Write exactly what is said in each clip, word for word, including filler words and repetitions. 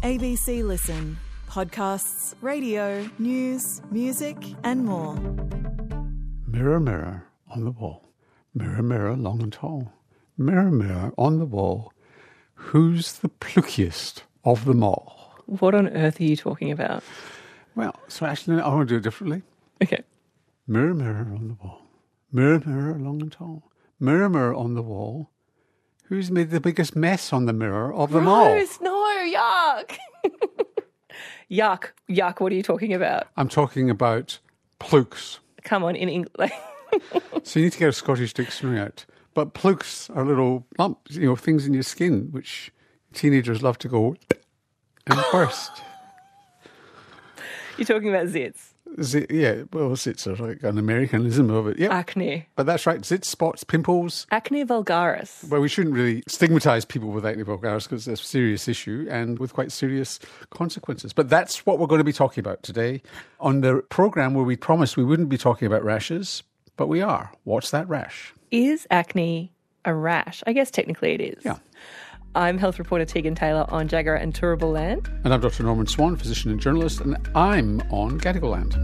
A B C Listen. Podcasts, radio, news, music and more. Mirror, mirror on the wall. Mirror, mirror, long and tall. Mirror, mirror on the wall. Who's the pluckiest of them all? What on earth are you talking about? Well, so actually, I want to do it differently. Okay. Mirror, mirror on the wall. Mirror, mirror, long and tall. Mirror, mirror on the wall. Who's made the biggest mess on the mirror of them all? Gross, no, yuck. Yuck, yuck, what are you talking about? I'm talking about plukes. Come on, in English. So you need to get a Scottish dictionary out. But plukes are little lumps, you know, things in your skin, which teenagers love to go and burst. You're talking about zits. Z- yeah, well, zits are like an Americanism of it. Yeah, Acne. but that's right. Zits, spots, pimples. Acne vulgaris. Well, we shouldn't really stigmatise people with acne vulgaris because it's a serious issue and with quite serious consequences. But that's what we're going to be talking about today on the programme where we promised we wouldn't be talking about rashes, but we are. What's that rash? Is acne a rash? I guess technically it is. Yeah. I'm health reporter Tegan Taylor on Jagera and Turrbal Land. And I'm Doctor Norman Swan, physician and journalist, and I'm on Gadigal Land.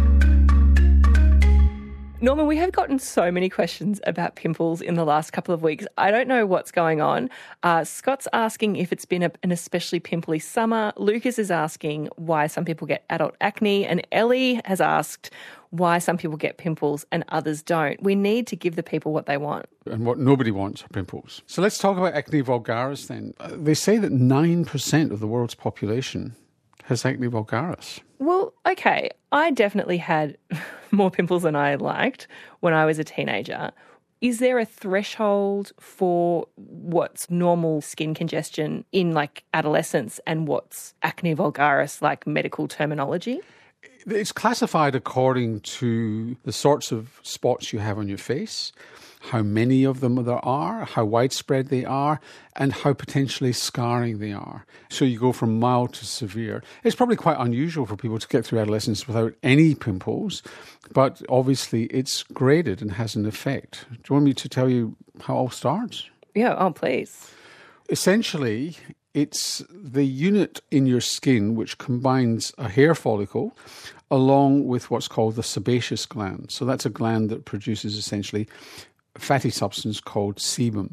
Norman, we have gotten so many questions about pimples in the last couple of weeks. I don't know what's going on. Uh, Scott's asking if it's been a, an especially pimply summer. Lucas is asking why some people get adult acne. And Ellie has asked why some people get pimples and others don't. We need to give the people what they want. And what nobody wants are pimples. So let's talk about acne vulgaris then. Uh, they say that nine percent of the world's population has acne vulgaris. Well, okay, I definitely had more pimples than I liked when I was a teenager. Is there a threshold for what's normal skin congestion in like adolescence and what's acne vulgaris, like medical terminology? It's classified according to the sorts of spots you have on your face, how many of them there are, how widespread they are, and how potentially scarring they are. So you go from mild to severe. It's probably quite unusual for people to get through adolescence without any pimples, but obviously it's graded and has an effect. Do you want me to tell you how it all starts? Yeah, oh, please. Essentially, it's the unit in your skin which combines a hair follicle along with what's called the sebaceous gland. So that's a gland that produces essentially a fatty substance called sebum.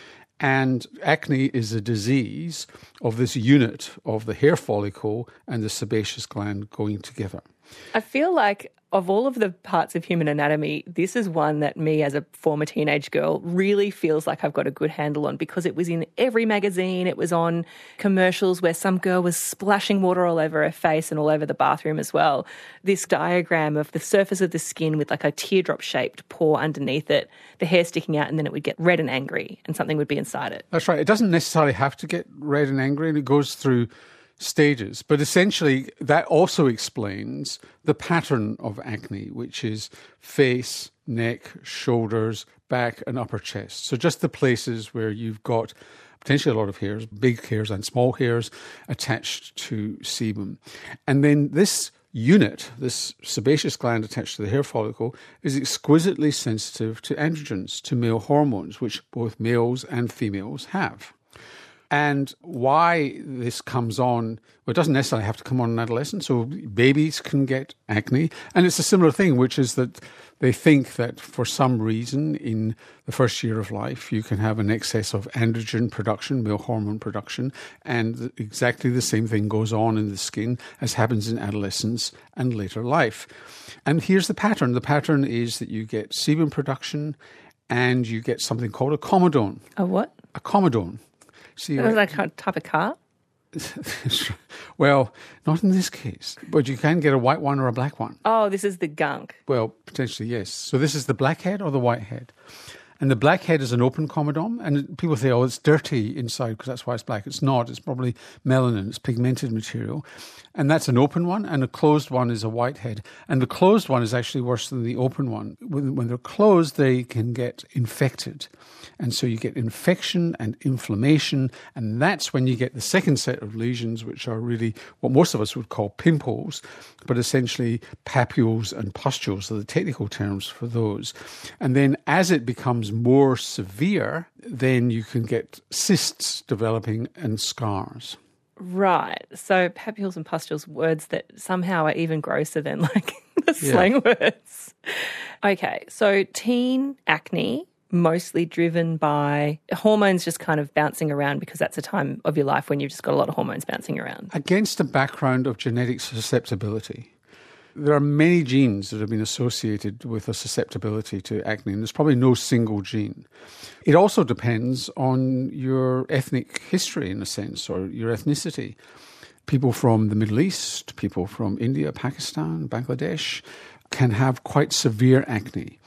And acne is a disease of this unit of the hair follicle and the sebaceous gland going together. I feel like of all of the parts of human anatomy, this is one that me as a former teenage girl really feels like I've got a good handle on because it was in every magazine. It was on commercials where some girl was splashing water all over her face and all over the bathroom as well. This diagram of the surface of the skin with like a teardrop-shaped pore underneath it, the hair sticking out, and then it would get red and angry and something would be inside it. That's right. It doesn't necessarily have to get red and angry, and it goes through stages. But essentially, that also explains the pattern of acne, which is face, neck, shoulders, back and upper chest. So just the places where you've got potentially a lot of hairs, big hairs and small hairs attached to sebum. And then this unit, this sebaceous gland attached to the hair follicle, is exquisitely sensitive to androgens, to male hormones, which both males and females have. And why this comes on, well, it doesn't necessarily have to come on in adolescence, so babies can get acne. And it's a similar thing, which is that they think that for some reason in the first year of life you can have an excess of androgen production, male hormone production, and exactly the same thing goes on in the skin as happens in adolescence and later life. And here's the pattern. The pattern is that you get sebum production and you get something called a comedone. A what? A comedone. See, Is that a type of car? Well, not in this case, but you can get a white one or a black one. Oh, this is the gunk. Well, potentially, yes. So this is the black head or the white head. And the black head is an open comedone, and people say, oh, it's dirty inside because that's why it's black. It's not. It's probably melanin. It's pigmented material. And that's an open one, and a closed one is a white head. And the closed one is actually worse than the open one. When, when they're closed, they can get infected. And so you get infection and inflammation, and that's when you get the second set of lesions, which are really what most of us would call pimples, but essentially papules and pustules are the technical terms for those. And then as it becomes more severe, then you can get cysts developing and scars. Right. So papules and pustules, words that somehow are even grosser than like the Yeah. slang words. Okay. So teen acne, mostly driven by hormones just kind of bouncing around because that's a time of your life when you've just got a lot of hormones bouncing around. Against a background of genetic susceptibility. There are many genes that have been associated with a susceptibility to acne, and there's probably no single gene. It also depends on your ethnic history, in a sense, or your ethnicity. People from the Middle East, people from India, Pakistan, Bangladesh can have quite severe acne.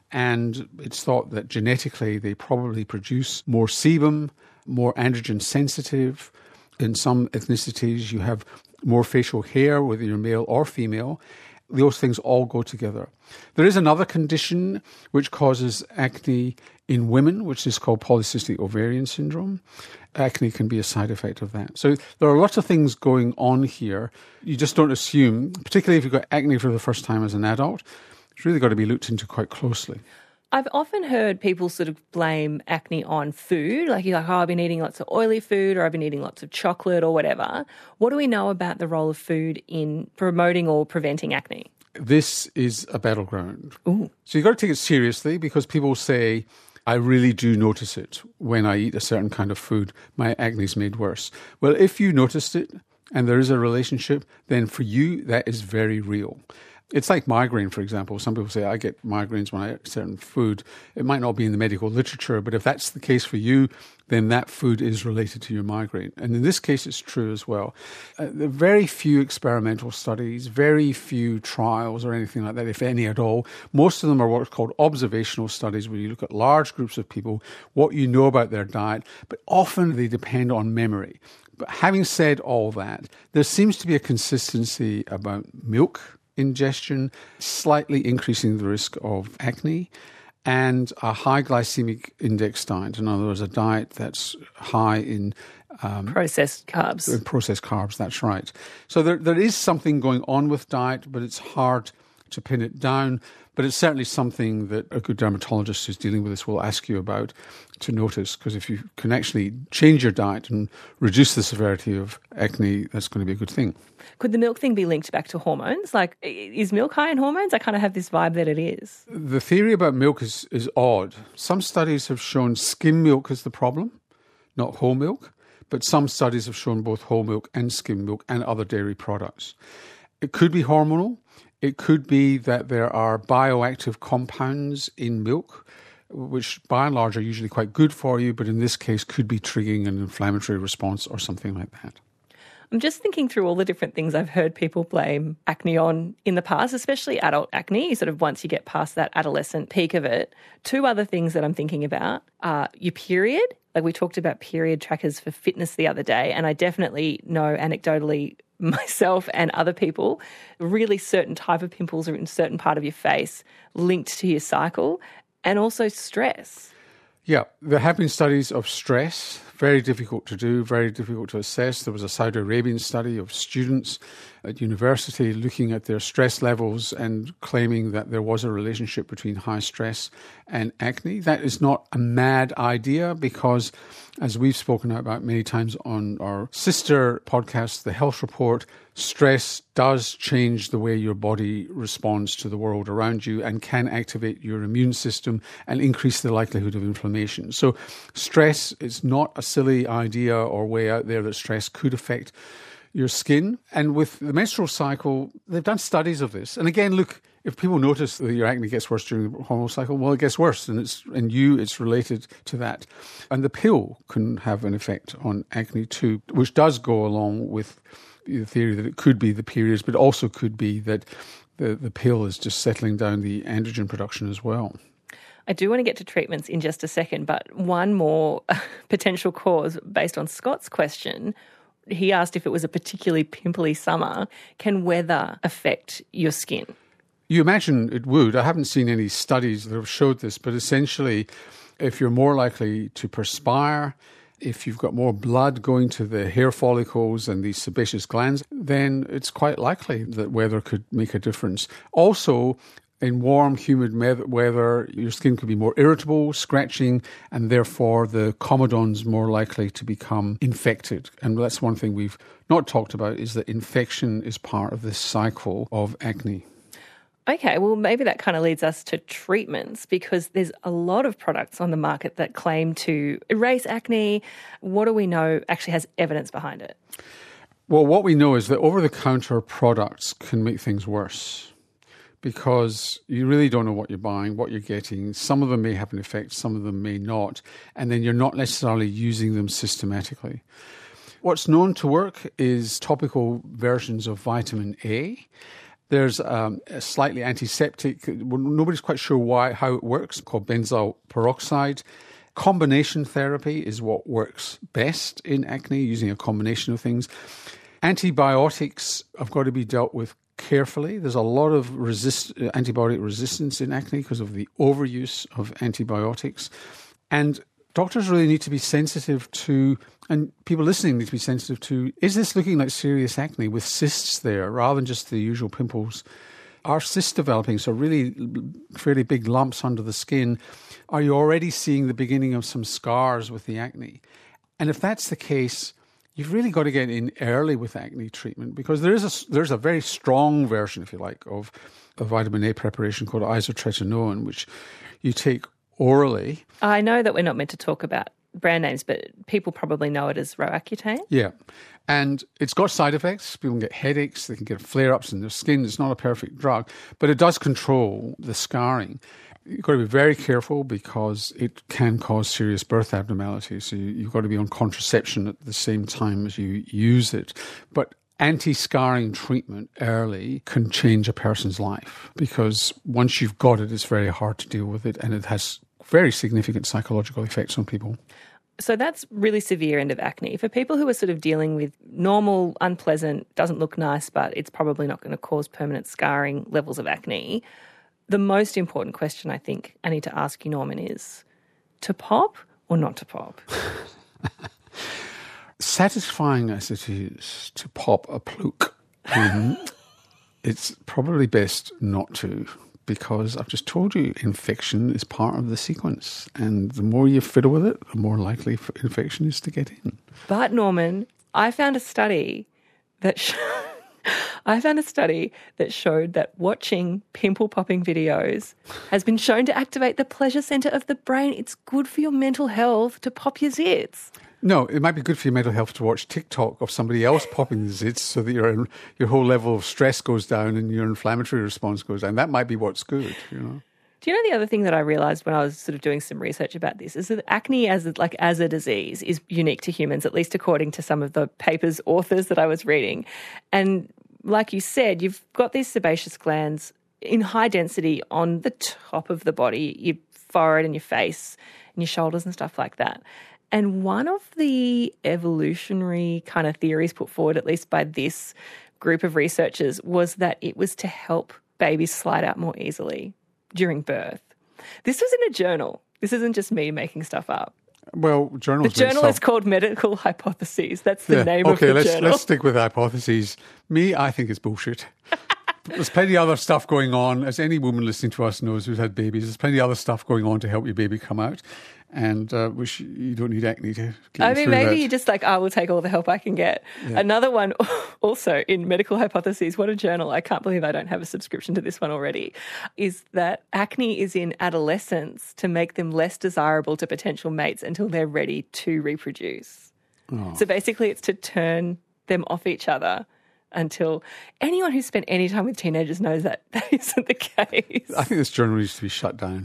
And it's thought that genetically they probably produce more sebum, more androgen sensitive. In some ethnicities you have more facial hair, whether you're male or female. Those things all go together. There is another condition which causes acne in women, which is called polycystic ovarian syndrome. Acne can be a side effect of that. So there are lots of things going on here. You just don't assume, particularly if you've got acne for the first time as an adult, it's really got to be looked into quite closely. I've often heard people sort of blame acne on food. Like you're like, oh, I've been eating lots of oily food or I've been eating lots of chocolate or whatever. What do we know about the role of food in promoting or preventing acne? This is a battleground. Ooh. So you've got to take it seriously because people say, I really do notice it when I eat a certain kind of food. My acne's made worse. Well, if you noticed it and there is a relationship, then for you, that is very real. It's like migraine, for example. Some people say, I get migraines when I eat certain food. It might not be in the medical literature, but if that's the case for you, then that food is related to your migraine. And in this case, it's true as well. Uh, there are very few experimental studies, very few trials or anything like that, if any at all. Most of them are what's called observational studies, where you look at large groups of people, what you know about their diet, but often they depend on memory. But having said all that, there seems to be a consistency about milk ingestion, slightly increasing the risk of acne, and a high glycemic index diet. In other words, a diet that's high in um, processed carbs. In processed carbs, that's right. So there, there is something going on with diet, but it's hard to pin it down. But it's certainly something that a good dermatologist who's dealing with this will ask you about to notice, because if you can actually change your diet and reduce the severity of acne, that's going to be a good thing. Could the milk thing be linked back to hormones? Like, is milk high in hormones? I kind of have this vibe that it is. The theory about milk is, is odd. Some studies have shown skim milk is the problem, not whole milk. But some studies have shown both whole milk and skim milk and other dairy products. It could be hormonal. It could be that there are bioactive compounds in milk, which by and large are usually quite good for you, but in this case could be triggering an inflammatory response or something like that. I'm just thinking through all the different things I've heard people blame acne on in the past, especially adult acne, sort of once you get past that adolescent peak of it. Two other things that I'm thinking about are your period. Like we talked about period trackers for fitness the other day, and I definitely know anecdotally myself and other people, really certain type of pimples are in a certain part of your face linked to your cycle, and also stress. Yeah, there have been studies of stress, very difficult to do, very difficult to assess. There was a Saudi Arabian study of students at university looking at their stress levels and claiming that there was a relationship between high stress and acne. That is not a mad idea because, as we've spoken about many times on our sister podcast, The Health Report, stress does change the way your body responds to the world around you and can activate your immune system and increase the likelihood of inflammation. So stress is not a silly idea or way out there that stress could affect your skin. And with the menstrual cycle, they've done studies of this. And again, look, if people notice that your acne gets worse during the hormonal cycle, well, it gets worse, and it's and you, it's related to that. And the pill can have an effect on acne too, which does go along with the theory that it could be the periods, but also could be that the, the pill is just settling down the androgen production as well. I do want to get to treatments in just a second, but one more potential cause based on Scott's question. He asked if it was a particularly pimply summer. Can weather affect your skin? You imagine it would. I haven't seen any studies that have showed this, but essentially, if you're more likely to perspire, if you've got more blood going to the hair follicles and these sebaceous glands, then it's quite likely that weather could make a difference. Also, In warm, humid weather, your skin could be more irritable, scratching, and therefore the comedone's more likely to become infected. And that's one thing we've not talked about, is that infection is part of this cycle of acne. Okay, well, maybe that kind of leads us to treatments, because there's a lot of products on the market that claim to erase acne. What do we know actually has evidence behind it? Well, what we know is that over-the-counter products can make things worse, because you really don't know what you're buying, what you're getting. Some of them may have an effect, some of them may not, and then you're not necessarily using them systematically. What's known to work is topical versions of vitamin A. There's um, a slightly antiseptic, nobody's quite sure why, how it works, called benzoyl peroxide. Combination therapy is what works best in acne, using a combination of things. Antibiotics have got to be dealt with carefully. There's a lot of resist, antibiotic resistance in acne because of the overuse of antibiotics. And doctors really need to be sensitive to, and people listening need to be sensitive to, is this looking like serious acne with cysts there rather than just the usual pimples? Are cysts developing, so really fairly big lumps under the skin? Are you already seeing the beginning of some scars with the acne? And if that's the case, you've really got to get in early with acne treatment, because there is a, there's a very strong version, if you like, of a vitamin A preparation called isotretinoin, which you take orally. I know that we're not meant to talk about brand names, but people probably know it as Roaccutane. Yeah. And it's got side effects. People can get headaches, they can get flare-ups in their skin. It's not a perfect drug, but it does control the scarring. You've got to be very careful because it can cause serious birth abnormalities. So you've got to be on contraception at the same time as you use it. But anti-scarring treatment early can change a person's life, because once you've got it, it's very hard to deal with it, and it has very significant psychological effects on people. So that's really severe end of acne. For people who are sort of dealing with normal, unpleasant, doesn't look nice, but it's probably not going to cause permanent scarring levels of acne, the most important question I think I need to ask you, Norman, is to pop or not to pop? Satisfying as it is to pop a pluke, um, it's probably best not to, because I've just told you infection is part of the sequence, and the more you fiddle with it, the more likely infection is to get in. But Norman, I found a study that sh- I found a study that showed that watching pimple popping videos has been shown to activate the pleasure centre of the brain. It's good for your mental health to pop your zits. No, it might be good for your mental health to watch TikTok of somebody else popping the zits, so that your your whole level of stress goes down and your inflammatory response goes down. That might be what's good, you know. Do you know the other thing that I realised when I was sort of doing some research about this is that acne as a, like as a disease is unique to humans, at least according to some of the papers authors that I was reading. And like you said, you've got these sebaceous glands in high density on the top of the body, your forehead and your face and your shoulders and stuff like that. And one of the evolutionary kind of theories put forward, at least by this group of researchers, was that it was to help babies slide out more easily during birth. This was in a journal. This isn't just me making stuff up. Well, journals. The journal is called Medical Hypotheses. That's the yeah. name okay, of the let's, journal. let's stick with hypotheses. Me, I think it's bullshit. There's plenty of other stuff going on. As any woman listening to us knows who's had babies, there's plenty of other stuff going on to help your baby come out. And uh, which you don't need acne to get I mean, through maybe that. you're just like, I will take all the help I can get. Yeah. Another one also in Medical Hypotheses, what a journal, I can't believe I don't have a subscription to this one already, is that acne is in adolescence to make them less desirable to potential mates until they're ready to reproduce. Oh. So basically it's to turn them off each other until anyone who's spent any time with teenagers knows that that isn't the case. I think this journal needs to be shut down.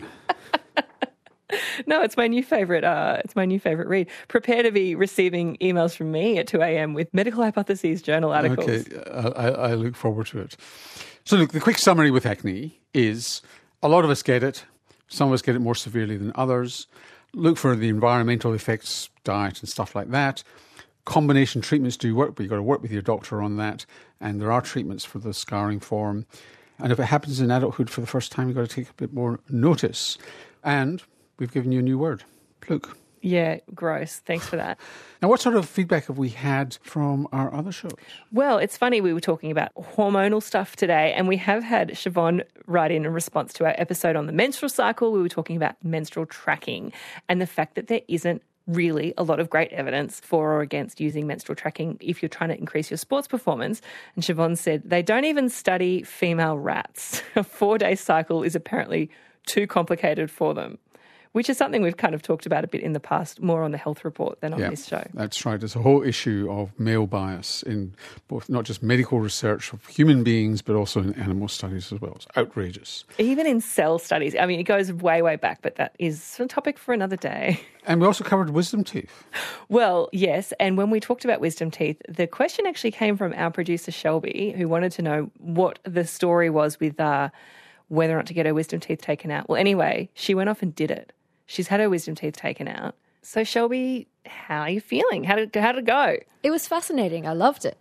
No, it's my new favourite. Uh, it's my new favourite read. Prepare to be receiving emails from me at two a.m. with Medical Hypotheses journal articles. Okay, uh, I, I look forward to it. So look, the quick summary with acne is a lot of us get it. Some of us get it more severely than others. Look for the environmental effects, diet and stuff like that. Combination treatments do work, but you've got to work with your doctor on that. And there are treatments for the scarring form. And if it happens in adulthood for the first time, you've got to take a bit more notice. And we've given you a new word, pluke. Yeah, gross. Thanks for that. Now, what sort of feedback have we had from our other shows? Well, it's funny, we were talking about hormonal stuff today, and we have had Siobhan write in in response to our episode on the menstrual cycle. We were talking about menstrual tracking and the fact that there isn't really a lot of great evidence for or against using menstrual tracking if you're trying to increase your sports performance. And Siobhan said they don't even study female rats. A four-day cycle is apparently too complicated for them, which is something we've kind of talked about a bit in the past, more on the Health Report than on yeah, this show. That's right. There's a whole issue of male bias in both, not just medical research of human beings, but also in animal studies as well. It's outrageous. Even in cell studies. I mean, it goes way, way back, but that is a topic for another day. And we also covered wisdom teeth. Well, yes. And when we talked about wisdom teeth, the question actually came from our producer, Shelby, who wanted to know what the story was with uh, whether or not to get her wisdom teeth taken out. Well, anyway, she went off and did it. She's had her wisdom teeth taken out. So, Shelby, how are you feeling? How did, how did it go? It was fascinating. I loved it.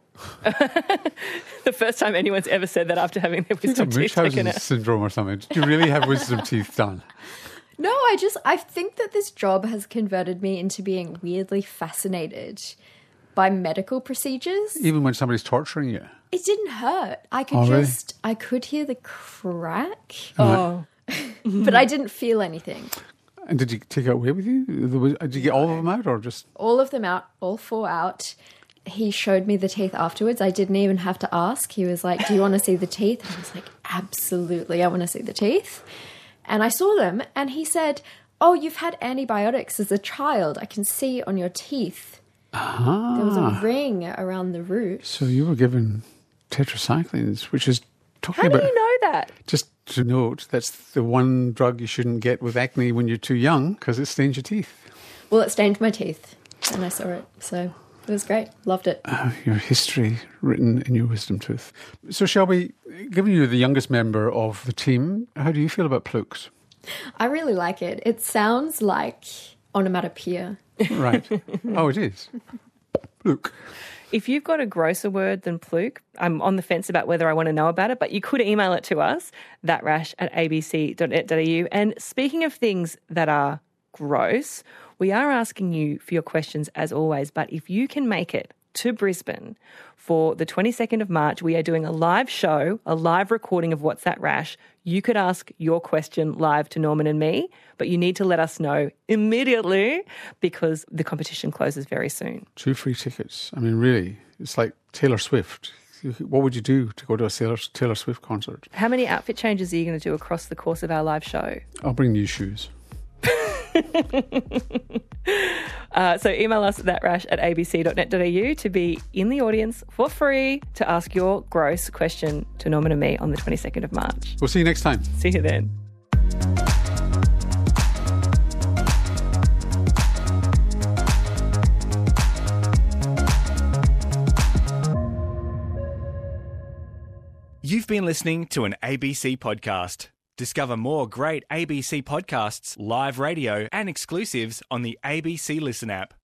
The first time anyone's ever said that after having their wisdom teeth taken out. Syndrome or something. Did you really have wisdom teeth done? No, I just, I think that this job has converted me into being weirdly fascinated by medical procedures. Even when somebody's torturing you? It didn't hurt. I could oh, just, really? I could hear the crack. Oh. But I didn't feel anything. And did you take it away with you? Did you get all of them out or just? All of them out, all four out. He showed me the teeth afterwards. I didn't even have to ask. He was like, do you want to see the teeth? And I was like, absolutely, I want to see the teeth. And I saw them and he said, oh, you've had antibiotics as a child. I can see on your teeth. Ah. There was a ring around the root. So you were given tetracyclines, which is talking How about... do you know that? Just to note, that's the one drug you shouldn't get with acne when you're too young because it stains your teeth. Well, it stained my teeth and I saw it. So it was great. Loved it. Uh, your history written in your wisdom tooth. So Shelby, given you're the youngest member of the team, how do you feel about Plukes? I really like it. It sounds like onomatopoeia. Right. Oh, it is. Pluke. If you've got a grosser word than pluke, I'm on the fence about whether I want to know about it, but you could email it to us, thatrash at a b c dot net dot a u. And speaking of things that are gross, we are asking you for your questions as always, but if you can make it to Brisbane for the twenty-second of March, we are doing a live show, a live recording of What's That Rash. You could ask your question live to Norman and me, but you need to let us know immediately because the competition closes very soon. Two free tickets. I mean, really, it's like Taylor Swift. What would you do to go to a Taylor, Taylor Swift concert? How many outfit changes are you going to do across the course of our live show? I'll bring new shoes. uh, so email us at thatrash at a b c dot net dot a u to be in the audience for free to ask your gross question to Norman and me on the twenty-second of March. We'll see you next time. See you then. You've been listening to an A B C podcast. Discover more great A B C podcasts, live radio, and exclusives on the A B C Listen app.